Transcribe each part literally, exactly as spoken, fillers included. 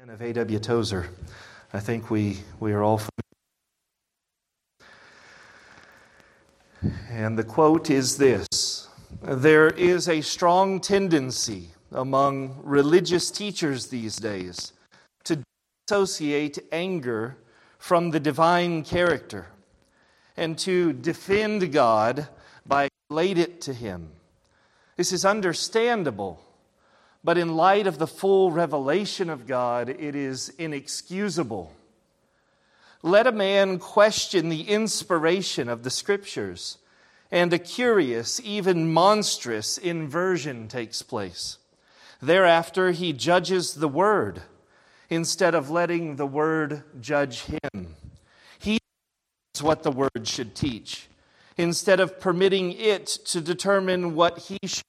Of A W Tozer. I think we, we are all familiar. And the quote is this: "There is a strong tendency among religious teachers these days to dissociate anger from the divine character and to defend God by relate it to Him. This is understandable. But in light of the full revelation of God, it is inexcusable. Let a man question the inspiration of the Scriptures, and a curious, even monstrous inversion takes place. Thereafter, he judges the Word, instead of letting the Word judge him. He knows what the Word should teach, instead of permitting it to determine what he should.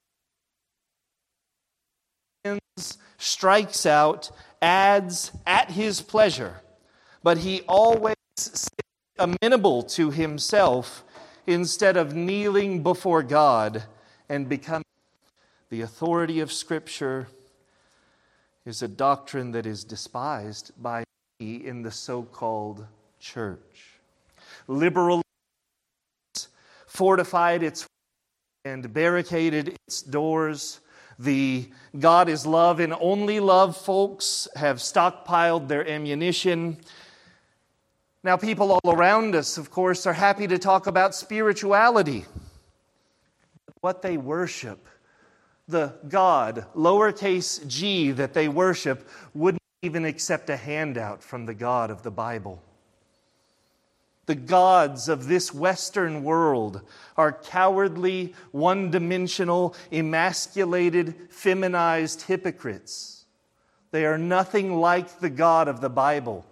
Strikes out, adds at his pleasure, but he always sits amenable to himself instead of kneeling before God and becoming the authority of Scripture is a doctrine that is despised by many in the so-called church. Liberalism fortified its and barricaded its doors. The God is love and only love folks have stockpiled their ammunition. Now, people all around us, of course, are happy to talk about spirituality. What they worship, the God, lowercase g, that they worship, wouldn't even accept a handout from the God of the Bible. The gods of this Western world are cowardly, one-dimensional, emasculated, feminized hypocrites. They are nothing like the God of the Bible.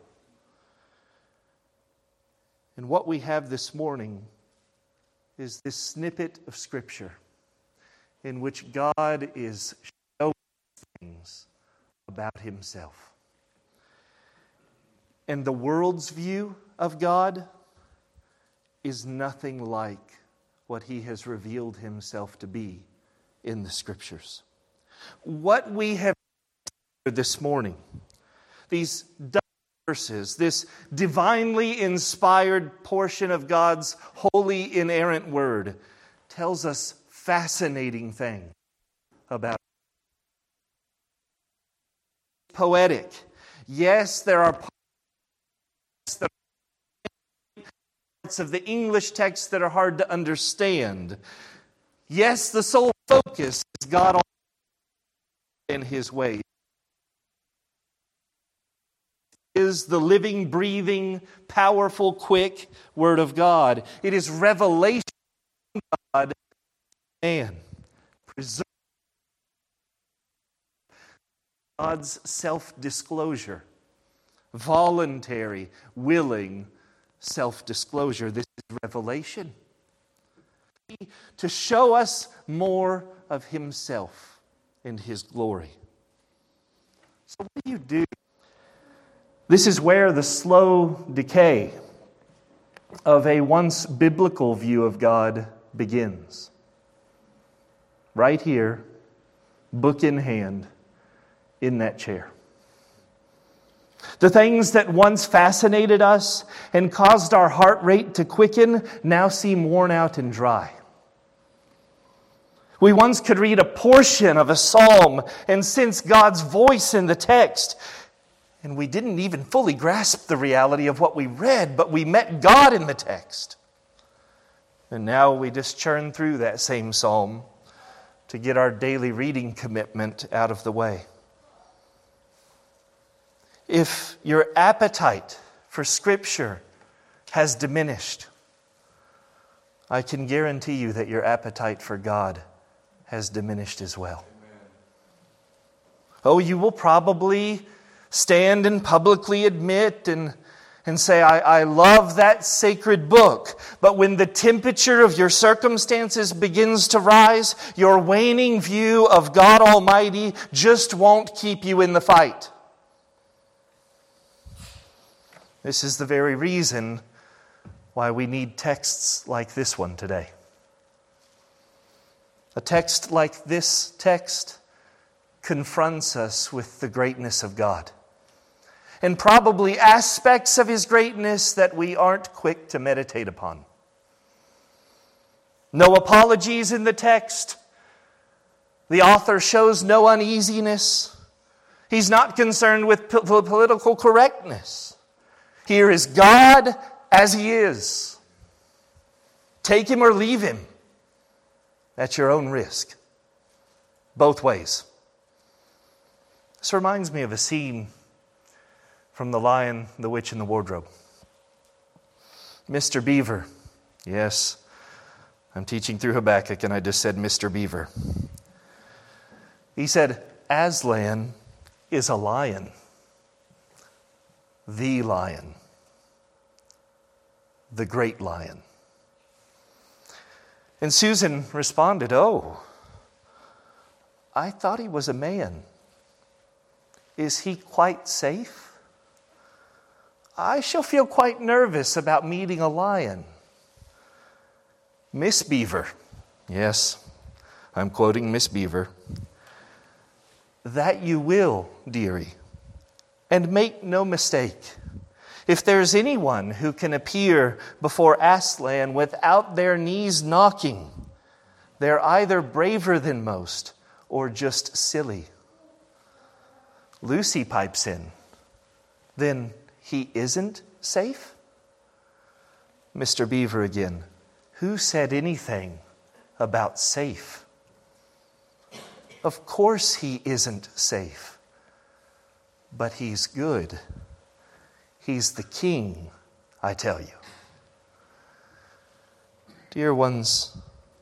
And what we have this morning is this snippet of Scripture in which God is showing things about Himself. And the world's view of God is nothing like what He has revealed Himself to be in the Scriptures. What we have this morning, these verses, this divinely inspired portion of God's holy, inerrant Word, tells us fascinating things about poetic. Yes, there are parts that of the English text that are hard to understand. Yes, the sole focus is God and His ways. It is the living, breathing, powerful, quick Word of God. It is revelation of God, man, preserve God's self-disclosure, voluntary, willing self-disclosure. This is revelation. To show us more of Himself and His glory. So what do you do? This is where the slow decay of a once biblical view of God begins. Right here, book in hand, in that chair. The things that once fascinated us and caused our heart rate to quicken now seem worn out and dry. We once could read a portion of a psalm and sense God's voice in the text, and we didn't even fully grasp the reality of what we read, but we met God in the text. And now we just churn through that same psalm to get our daily reading commitment out of the way. If your appetite for Scripture has diminished, I can guarantee you that your appetite for God has diminished as well. Amen. Oh, you will probably stand and publicly admit and, and say, I, I love that sacred book. But when the temperature of your circumstances begins to rise, your waning view of God Almighty just won't keep you in the fight. This is the very reason why we need texts like this one today. A text like this text confronts us with the greatness of God. and probably aspects of his greatness that we aren't quick to meditate upon. No apologies in the text. The author shows no uneasiness. He's not concerned with po- political correctness. Here is God as he is. Take him or leave him. At your own risk. Both ways. This reminds me of a scene from The Lion, the Witch, and the Wardrobe. Mister Beaver. Yes, I'm teaching through Habakkuk and I just said Mister Beaver. He said, Aslan is a lion. The lion. The great lion. And Susan responded, oh, I thought he was a man. Is he quite safe? I shall feel quite nervous about meeting a lion. Miss Beaver, yes, I'm quoting Miss Beaver, that you will, dearie, and make no mistake. If there's anyone who can appear before Aslan without their knees knocking, they're either braver than most or just silly. Lucy pipes in. Then he isn't safe? Mister Beaver again. Who said anything about safe? Of course he isn't safe. But he's good. He's the king, I tell you. Dear ones,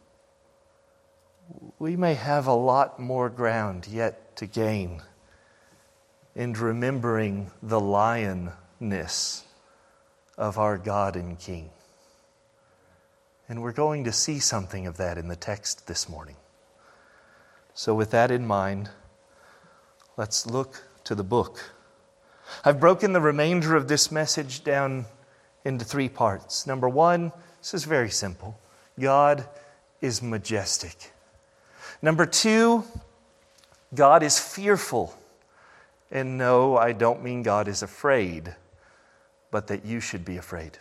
we may have a lot more ground yet to gain in remembering the lionness of our God and King. And we're going to see something of that in the text this morning. So with that in mind, let's look to the book. I've broken the remainder of this message down into three parts. Number one, this is very simple. God is majestic. Number two, God is fearful. And no, I don't mean God is afraid, but that you should be afraid.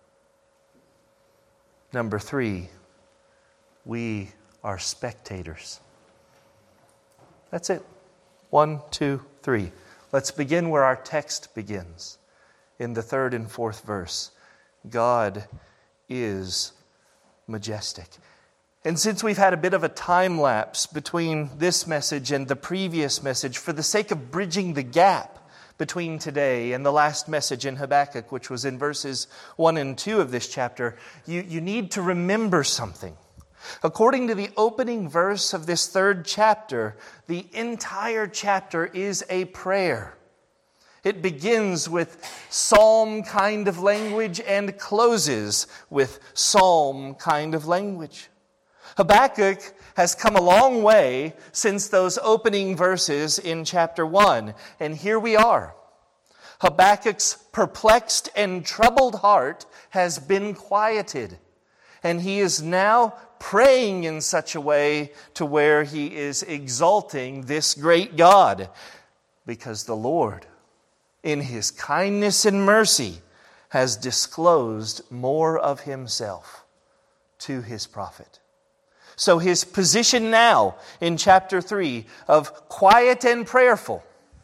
Number three, we are spectators. That's it. One, two, three. Let's begin where our text begins, in the third and fourth verse. God is majestic. And since we've had a bit of a time lapse between this message and the previous message, for the sake of bridging the gap between today and the last message in Habakkuk, which was in verses one and two of this chapter, you, you need to remember something. According to the opening verse of this third chapter, the entire chapter is a prayer. It begins with psalm kind of language and closes with psalm kind of language. Habakkuk has come a long way since those opening verses in chapter one. And here we are. Habakkuk's perplexed and troubled heart has been quieted. And he is now praying in such a way to where he is exalting this great God. Because the Lord, in his kindness and mercy, has disclosed more of himself to his prophet. So his position now in chapter three of quiet and prayerful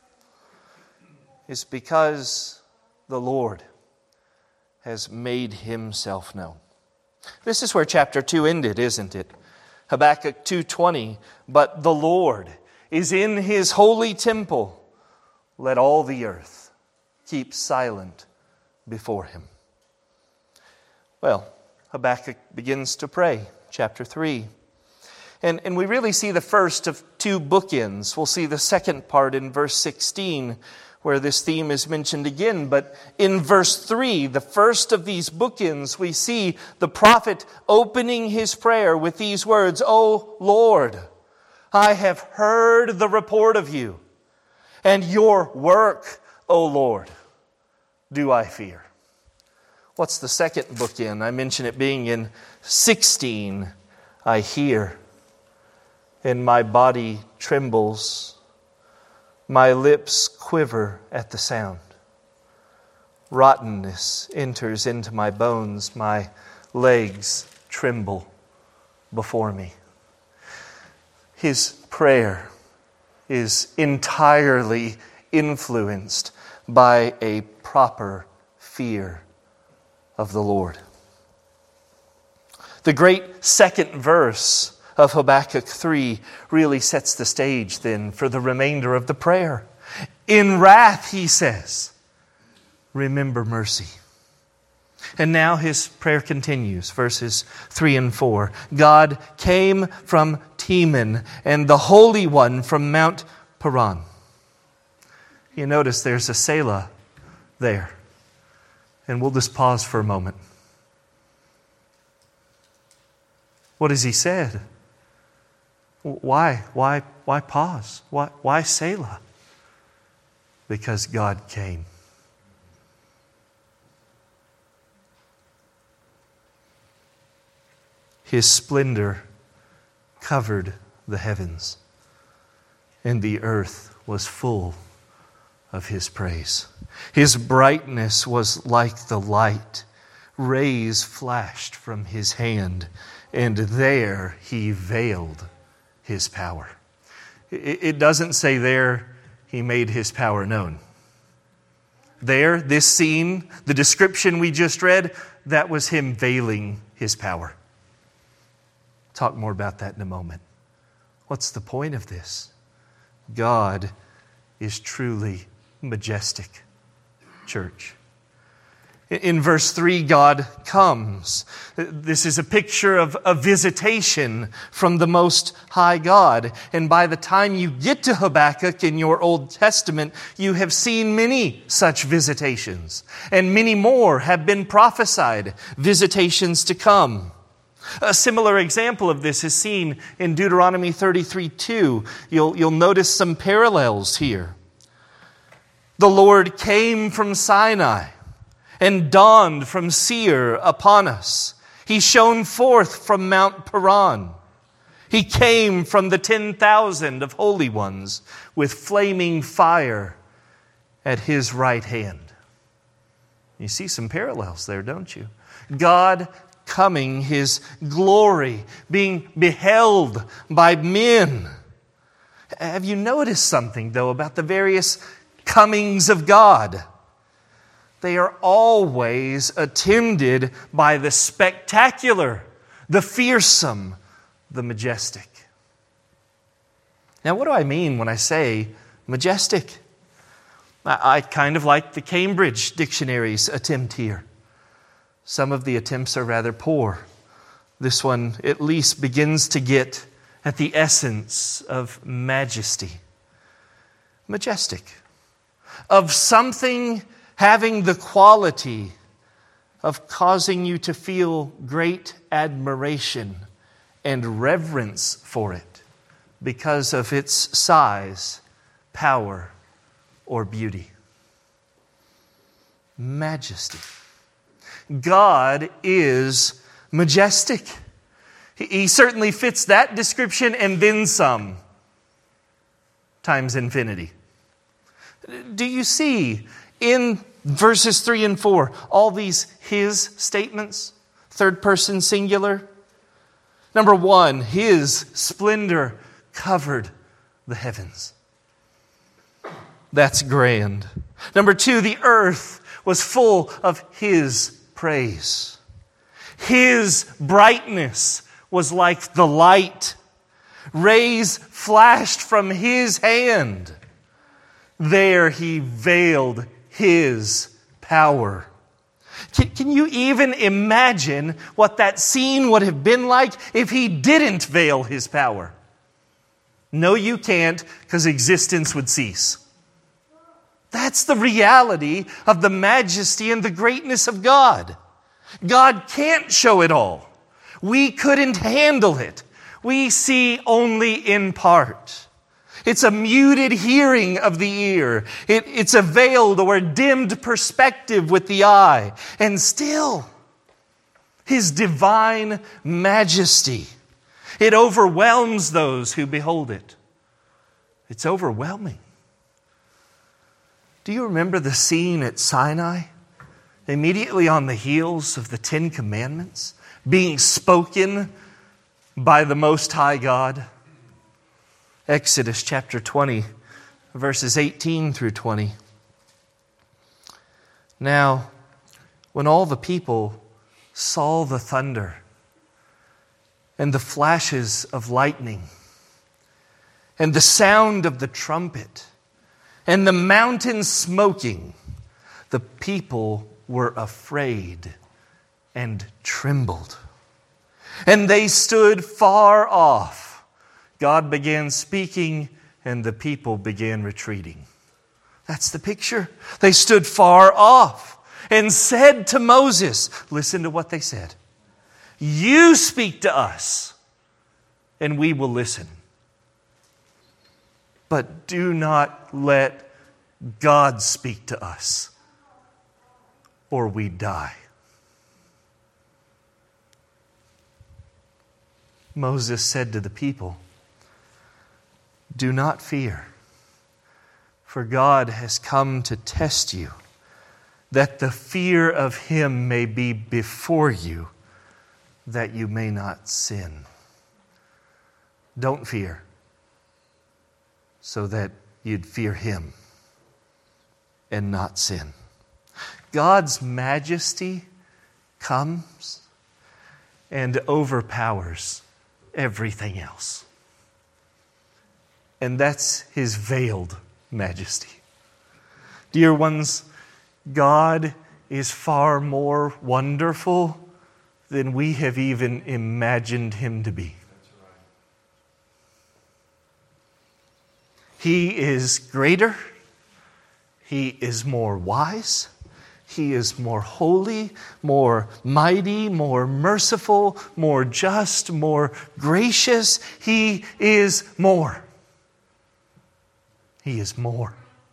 is because the Lord has made himself known. This is where chapter two ended, isn't it? Habakkuk two twenty, but the Lord is in his holy temple. Let all the earth keep silent before him. Well, Habakkuk begins to pray, chapter three. And, and we really see the first of two bookends. We'll see the second part in verse sixteen, where this theme is mentioned again. But in verse three, the first of these bookends, we see the prophet opening his prayer with these words, O Lord, I have heard the report of you, and your work, O Lord, do I fear. What's the second bookend? I mentioned it being in sixteen. I hear, and my body trembles. My lips quiver at the sound. Rottenness enters into my bones. My legs tremble before me. His prayer is entirely influenced by a proper fear of the Lord. The great second verse of Habakkuk three really sets the stage then for the remainder of the prayer. In wrath, he says, remember mercy. And now his prayer continues, verses three and four. God came from Teman, and the Holy One from Mount Paran. You notice there's a Selah there. And we'll just pause for a moment. What has he said? Why? Why? Why pause? Why, why Selah? Because God came. His splendor covered the heavens, and the earth was full of His praise. His brightness was like the light. Rays flashed from His hand, and there He veiled His power. It doesn't say there He made His power known. There, this scene, the description we just read, that was Him veiling His power. Talk more about that in a moment. What's the point of this? God is truly majestic, church. In verse three, God comes. This is a picture of a visitation from the Most High God. And by the time you get to Habakkuk in your Old Testament, you have seen many such visitations. And many more have been prophesied, visitations to come. A similar example of this is seen in Deuteronomy thirty-three two. You'll, you'll notice some parallels here. The Lord came from Sinai and dawned from Seir upon us. He shone forth from Mount Paran. He came from the ten thousand of holy ones with flaming fire at His right hand. You see some parallels there, don't you? God coming, His glory being beheld by men. Have you noticed something, though, about the various comings of God? They are always attended by the spectacular, the fearsome, the majestic. Now, what do I mean when I say majestic? I kind of like the Cambridge Dictionary's attempt here. Some of the attempts are rather poor. This one at least begins to get at the essence of majesty. Majestic. Of something having the quality of causing you to feel great admiration and reverence for it because of its size, power, or beauty. Majesty. God is majestic. He certainly fits that description and then some, times infinity. Do you see in verses three and four all these His statements? Third person singular. Number one, His splendor covered the heavens. That's grand. Number two, the earth was full of His praise. His brightness was like the light. Rays flashed from His hand. There He veiled His power. Can, can you even imagine what that scene would have been like if He didn't veil His power? No, you can't, because existence would cease. That's the reality of the majesty and the greatness of God. God can't show it all. We couldn't handle it. We see only in part. It's a muted hearing of the ear. It, it's a veiled or dimmed perspective with the eye. And still, His divine majesty, it overwhelms those who behold it. It's overwhelming. Do you remember the scene at Sinai immediately on the heels of the Ten Commandments being spoken by the Most High God. Exodus chapter twenty, verses eighteen through twenty. Now, when all the people saw the thunder and the flashes of lightning and the sound of the trumpet and the mountain smoking, the people were afraid and trembled. And they stood far off. God began speaking, and the people began retreating. That's the picture. They stood far off and said to Moses, listen to what they said. You speak to us, and we will listen. But do not let God speak to us, or we die. Moses said to the people, do not fear, for God has come to test you, that the fear of Him may be before you, that you may not sin. Don't fear, so that you'd fear Him and not sin. God's majesty comes and overpowers everything else. And that's His veiled majesty. Dear ones, God is far more wonderful than we have even imagined Him to be. He is greater. He is more wise. He is more holy, more mighty, more merciful, more just, more gracious. He is more. He is more.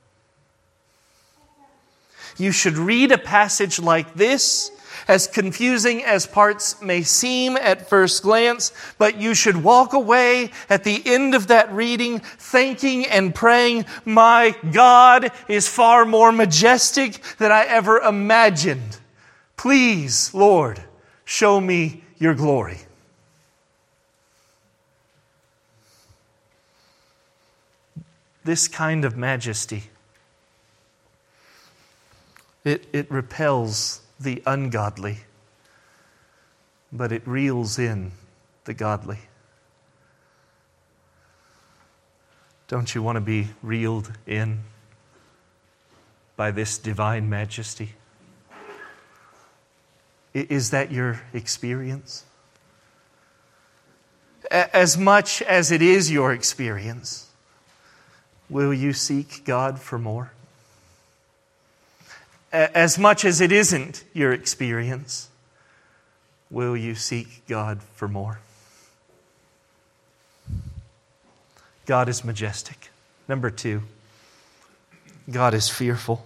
You should read a passage like this, as confusing as parts may seem at first glance, but you should walk away at the end of that reading thanking and praying, my God is far more majestic than I ever imagined. Please, Lord, show me your glory. This kind of majesty, it, it repels the ungodly, but it reels in the godly. Don't you want to be reeled in by this divine majesty? Is that your experience? As much as it is your experience, will you seek God for more? As much as it isn't your experience, will you seek God for more? God is majestic. Number two, God is fearful.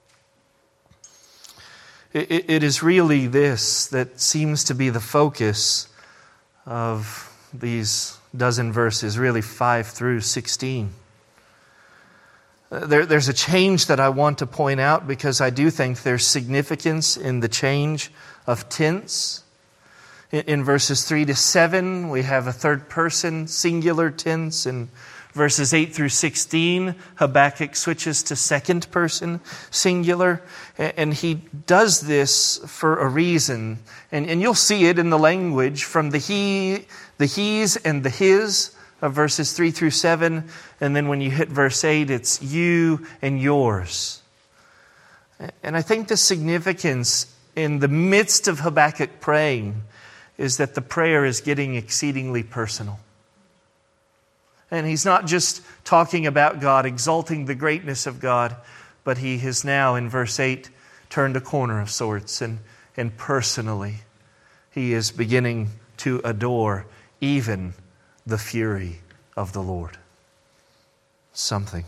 It, it is really this that seems to be the focus of these dozen verses, really five through sixteen. There, there's a change that I want to point out because I do think there's significance in the change of tense. In, in verses three to seven, we have a third person singular tense. In verses eight through sixteen, Habakkuk switches to second person singular. And he does this for a reason. And, and you'll see it in the language from the he, the he's and the his of verses three through seven. And then when you hit verse eight, it's you and yours. And I think the significance in the midst of Habakkuk praying is that the prayer is getting exceedingly personal. And he's not just talking about God, exalting the greatness of God, but he has now, in verse eight, turned a corner of sorts. And, and personally, he is beginning to adore even the fury of the Lord. Something.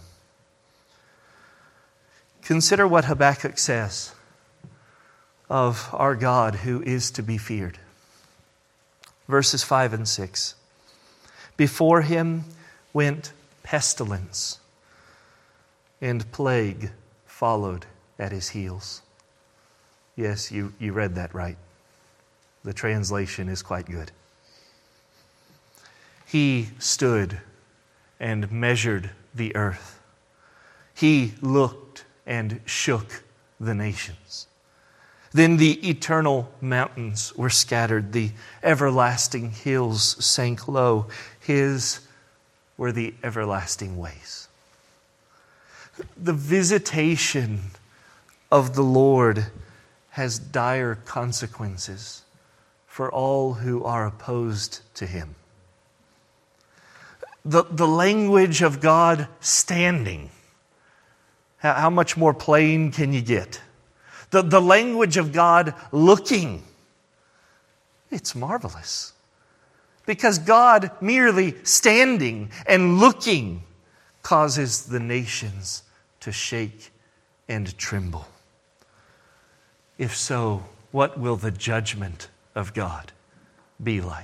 Consider what Habakkuk says of our God who is to be feared. Verses five and six. Before him went pestilence, and plague followed at his heels. Yes, you, you read that right. The translation is quite good. He stood and measured the earth. He looked and shook the nations. Then the eternal mountains were scattered. The everlasting hills sank low. His were the everlasting ways. The visitation of the Lord has dire consequences for all who are opposed to Him. The, the language of God standing. How, how much more plain can you get? The, the language of God looking. It's marvelous. Because God merely standing and looking causes the nations to shake and tremble. If so, what will the judgment of God be like?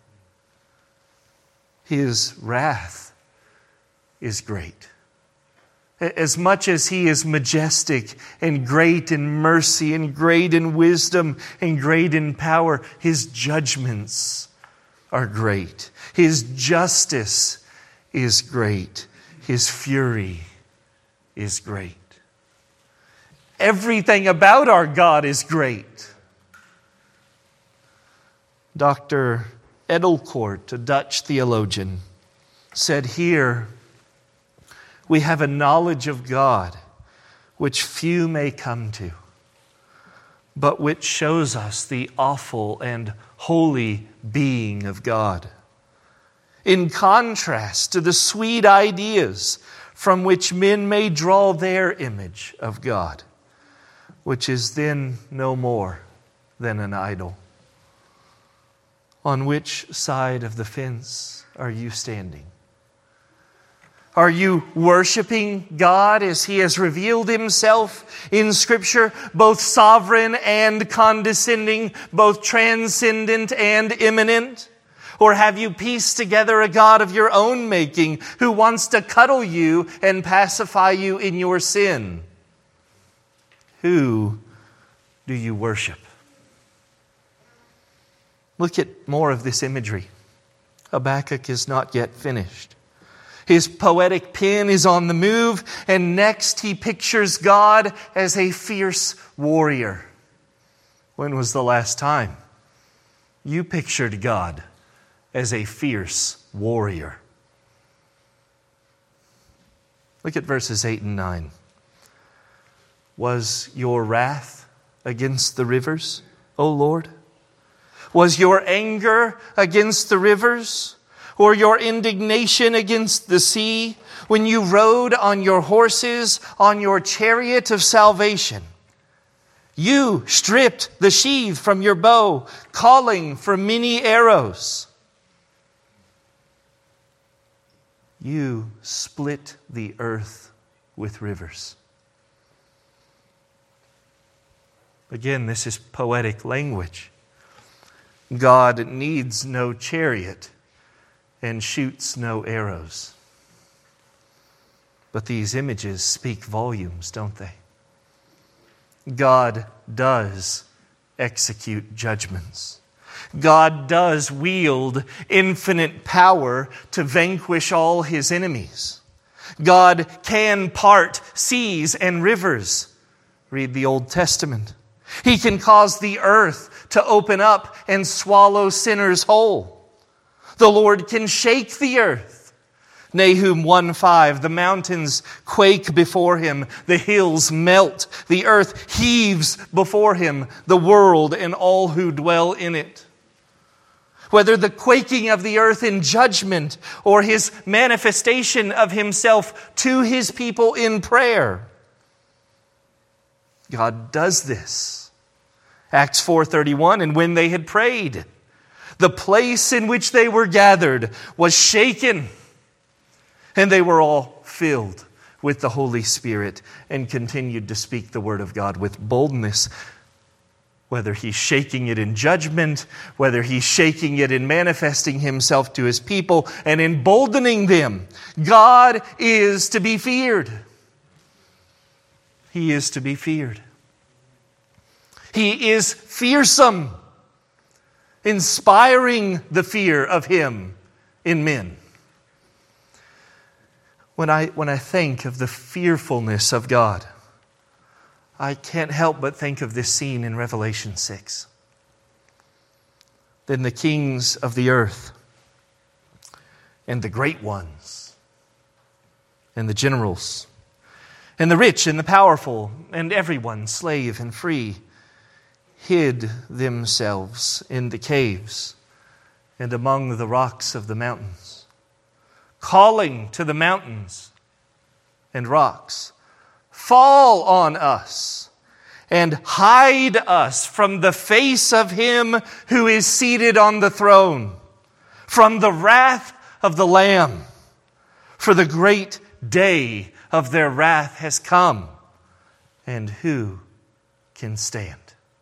His wrath is great. As much as He is majestic and great in mercy and great in wisdom and great in power, His judgments are great. His justice is great. His fury is great. Everything about our God is great. Doctor Edelkort, a Dutch theologian, said here, we have a knowledge of God which few may come to, but which shows us the awful and holy being of God. In contrast to the sweet ideas from which men may draw their image of God, which is then no more than an idol. On which side of the fence are you standing? Are you worshiping God as He has revealed Himself in Scripture, both sovereign and condescending, both transcendent and immanent? Or have you pieced together a God of your own making who wants to cuddle you and pacify you in your sin? Who do you worship? Look at more of this imagery. Habakkuk is not yet finished. His poetic pen is on the move, and next he pictures God as a fierce warrior. When was the last time you pictured God as a fierce warrior? Look at verses eight and nine. Was your wrath against the rivers, O Lord? Was your anger against the rivers, or your indignation against the sea, when you rode on your horses, on your chariot of salvation? You stripped the sheath from your bow, calling for many arrows. You split the earth with rivers. Again, this is poetic language. God needs no chariot and shoots no arrows. But these images speak volumes, don't they? God does execute judgments. God does wield infinite power to vanquish all His enemies. God can part seas and rivers. Read the Old Testament. He can cause the earth to open up and swallow sinners whole. The Lord can shake the earth. Nahum one five, the mountains quake before Him, the hills melt, the earth heaves before Him, the world and all who dwell in it. Whether the quaking of the earth in judgment or His manifestation of Himself to His people in prayer, God does this. Acts four thirty-one, and when they had prayed, the place in which they were gathered was shaken, and they were all filled with the Holy Spirit and continued to speak the word of God with boldness. Whether He's shaking it in judgment, whether He's shaking it in manifesting Himself to His people and emboldening them, God is to be feared. He is to be feared. He is fearsome, inspiring the fear of Him in men. When I, when I think of the fearfulness of God, I can't help but think of this scene in Revelation six. Then the kings of the earth, and the great ones, and the generals, and the rich and the powerful, and everyone, slave and free, hid themselves in the caves and among the rocks of the mountains, calling to the mountains and rocks, "Fall on us and hide us from the face of Him who is seated on the throne, from the wrath of the Lamb. For the great day of their wrath has come, and who can stand?"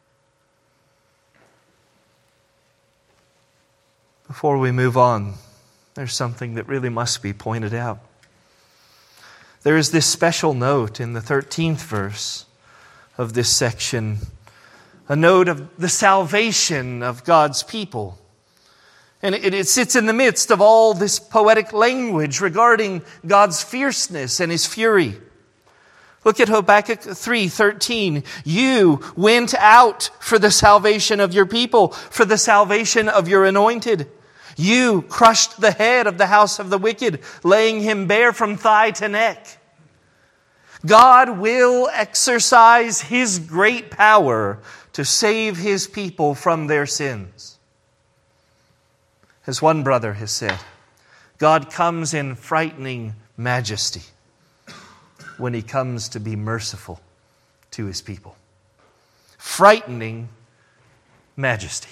Before we move on, there's something that really must be pointed out. There is this special note in the thirteenth verse of this section, a note of the salvation of God's people. And it, it sits in the midst of all this poetic language regarding God's fierceness and His fury. Look at Habakkuk three thirteen. "You went out for the salvation of your people, for the salvation of your anointed. You crushed the head of the house of the wicked, laying him bare from thigh to neck." God will exercise His great power to save His people from their sins. As one brother has said, God comes in frightening majesty when He comes to be merciful to His people. Frightening majesty.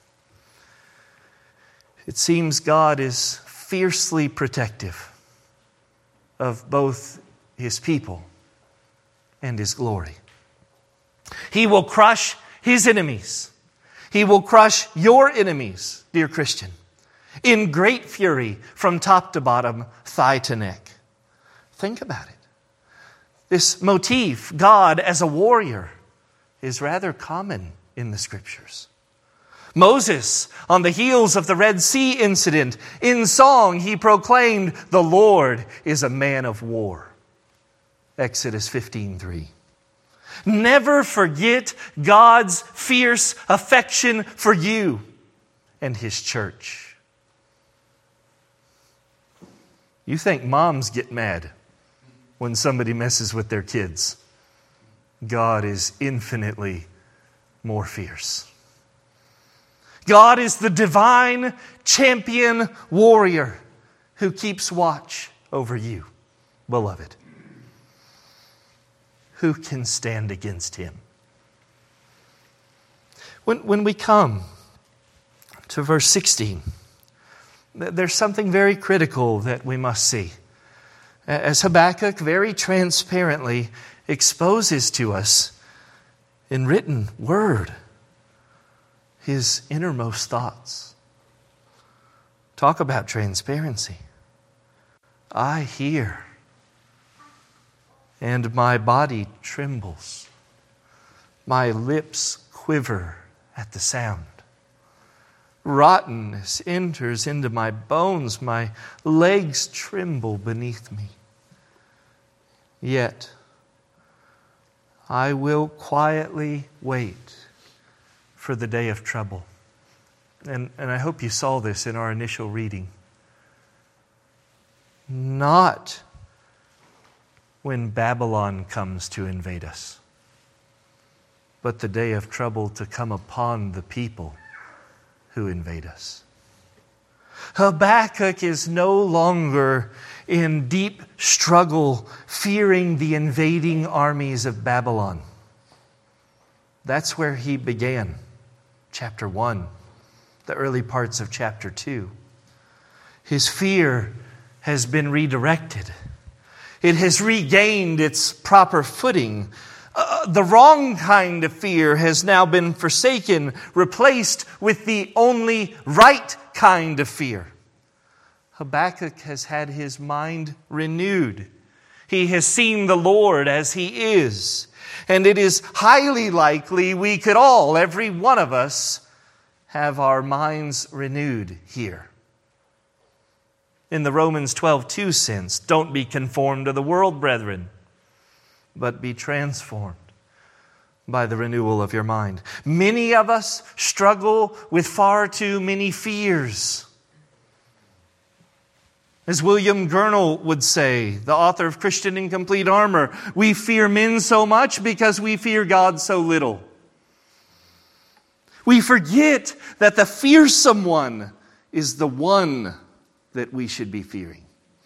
It seems God is fiercely protective of both His people and His glory. He will crush His enemies. He will crush your enemies, dear Christian, in great fury from top to bottom, thigh to neck. Think about it. This motif, God as a warrior, is rather common in the Scriptures. Moses, on the heels of the Red Sea incident, in song he proclaimed, "The Lord is a man of war." Exodus fifteen three. Never forget God's fierce affection for you and His church. You think moms get mad when somebody messes with their kids. God is infinitely more fierce. God is the divine champion warrior who keeps watch over you, beloved. Who can stand against Him? When, when we come to verse sixteen, there's something very critical that we must see. As Habakkuk very transparently exposes to us in written word his innermost thoughts. Talk about transparency. I hear, and my body trembles. My lips quiver at the sound. Rottenness enters into my bones. My legs tremble beneath me. Yet I will quietly wait for the day of trouble. And, and I hope you saw this in our initial reading. Not when Babylon comes to invade us, but the day of trouble to come upon the people who invade us. Habakkuk is no longer in deep struggle, fearing the invading armies of Babylon. That's where he began, chapter one, the early parts of chapter two. His fear has been redirected. It has regained its proper footing. Uh, the wrong kind of fear has now been forsaken, replaced with the only right kind of fear. Habakkuk has had his mind renewed. He has seen the Lord as He is. And it is highly likely we could all, every one of us, have our minds renewed here. In the Romans twelve two sense, don't be conformed to the world, brethren, but be transformed by the renewal of your mind. Many of us struggle with far too many fears. As William Gurnall would say, the author of Christian in Complete Armor, we fear men so much because we fear God so little. We forget that the fearsome one is the one that we should be fearing.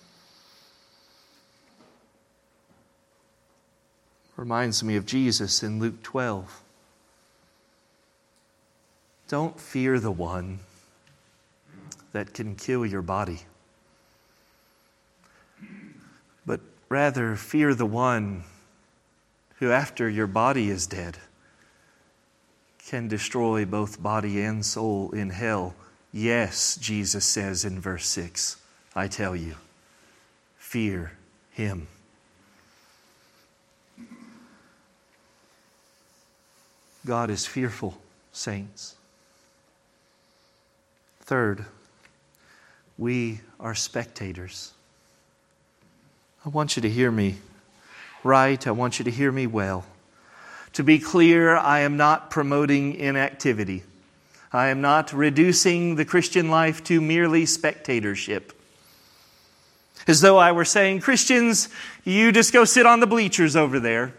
Reminds me of Jesus in Luke twelve. Don't fear the one that can kill your body, but rather fear the one who, after your body is dead, can destroy both body and soul in hell. Yes, Jesus says in verse six, I tell you, fear him. God is fearful, saints. Third, we are spectators. I want you to hear me right. I want you to hear me well. To be clear, I am not promoting inactivity. I am not reducing the Christian life to merely spectatorship. As though I were saying, Christians, you just go sit on the bleachers over there.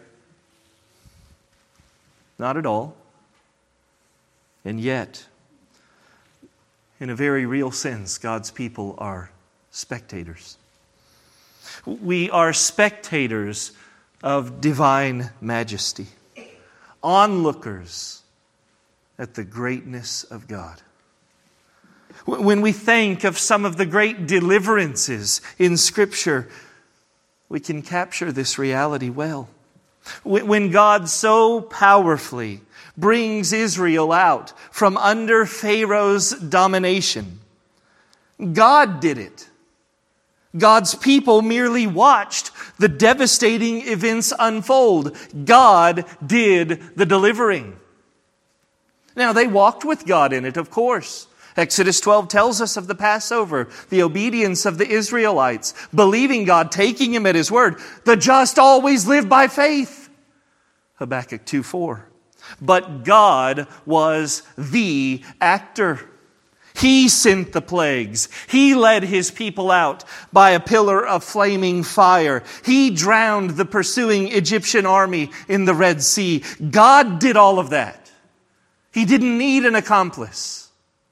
Not at all. And yet, in a very real sense, God's people are spectators. We are spectators of divine majesty, onlookers at the greatness of God. When we think of some of the great deliverances in Scripture, we can capture this reality well. When God so powerfully brings Israel out from under Pharaoh's domination, God did it. God's people merely watched the devastating events unfold. God did the delivering. Now, they walked with God in it, of course. Exodus twelve tells us of the Passover, the obedience of the Israelites, believing God, taking Him at His word. The just always live by faith. Habakkuk two four. But God was the actor. He sent the plagues. He led His people out by a pillar of flaming fire. He drowned the pursuing Egyptian army in the Red Sea. God did all of that. He didn't need an accomplice.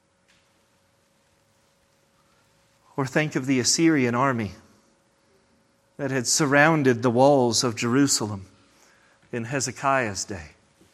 Or think of the Assyrian army that had surrounded the walls of Jerusalem in Hezekiah's day.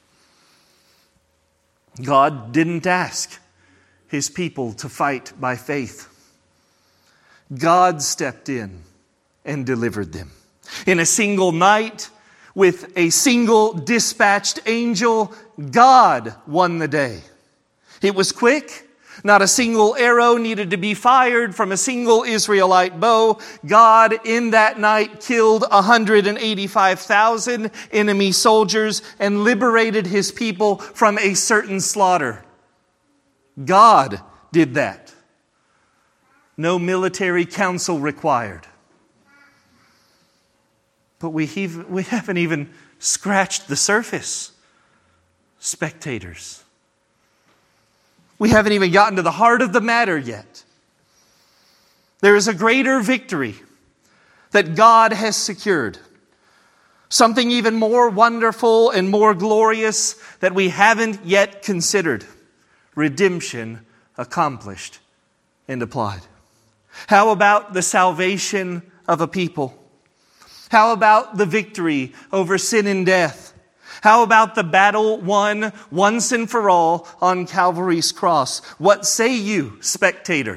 God didn't ask His people to fight by faith. God stepped in and delivered them. In a single night, with a single dispatched angel, God won the day. It was quick. Not a single arrow needed to be fired from a single Israelite bow. God in that night killed one hundred eighty-five thousand enemy soldiers and liberated His people from a certain slaughter. God did that. No military council required. But we, have, we haven't even scratched the surface. Spectators. We haven't even gotten to the heart of the matter yet. There is a greater victory that God has secured. Something even more wonderful and more glorious that we haven't yet considered. Redemption accomplished and applied. How about the salvation of a people? How about the victory over sin and death? How about the battle won once and for all on Calvary's cross? What say you, spectator?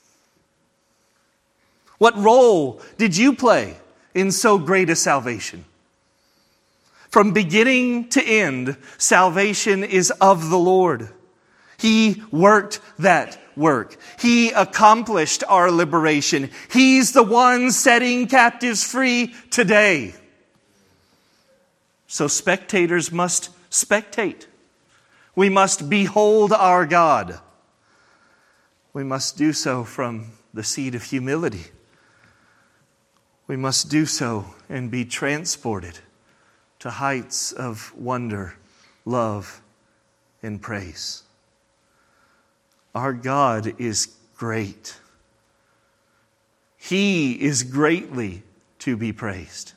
What role did you play in so great a salvation? From beginning to end, salvation is of the Lord. He worked that work. He accomplished our liberation. He's the one setting captives free today. So spectators must spectate. We must behold our God. We must do so from the seat of humility. We must do so and be transported to heights of wonder, love, and praise. Our God is great. He is greatly to be praised.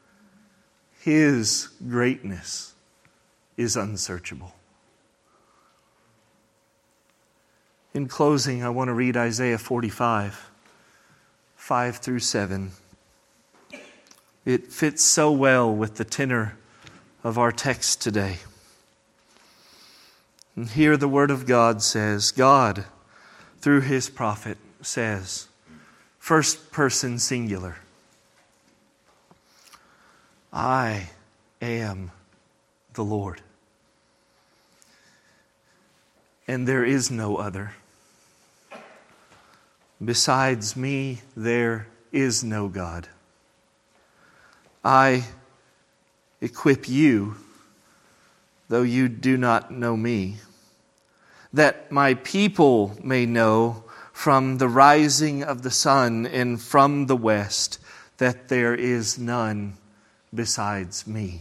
His greatness is unsearchable. In closing, I want to read Isaiah forty-five, five through seven. It fits so well with the tenor of our text today. And here the Word of God says, God, through His prophet, says, first person singular, I am the Lord, and there is no other. Besides me, there is no God. I equip you, though you do not know me, that my people may know from the rising of the sun and from the west that there is none besides me.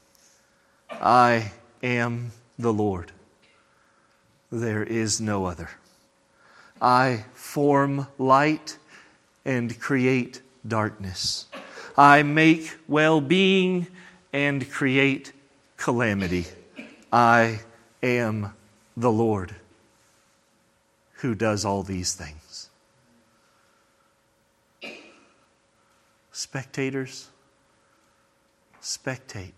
I am the Lord. There is no other. I form light and create darkness. I make well-being and create calamity. I am the Lord who does all these things. Spectators, spectate.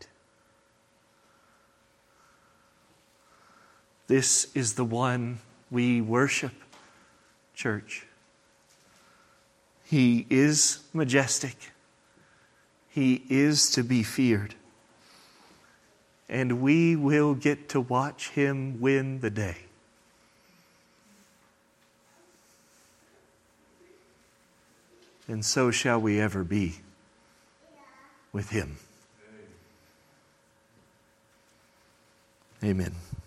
This is the one we worship, church. He is majestic. He is to be feared. And we will get to watch Him win the day. And so shall we ever be with Him. Amen.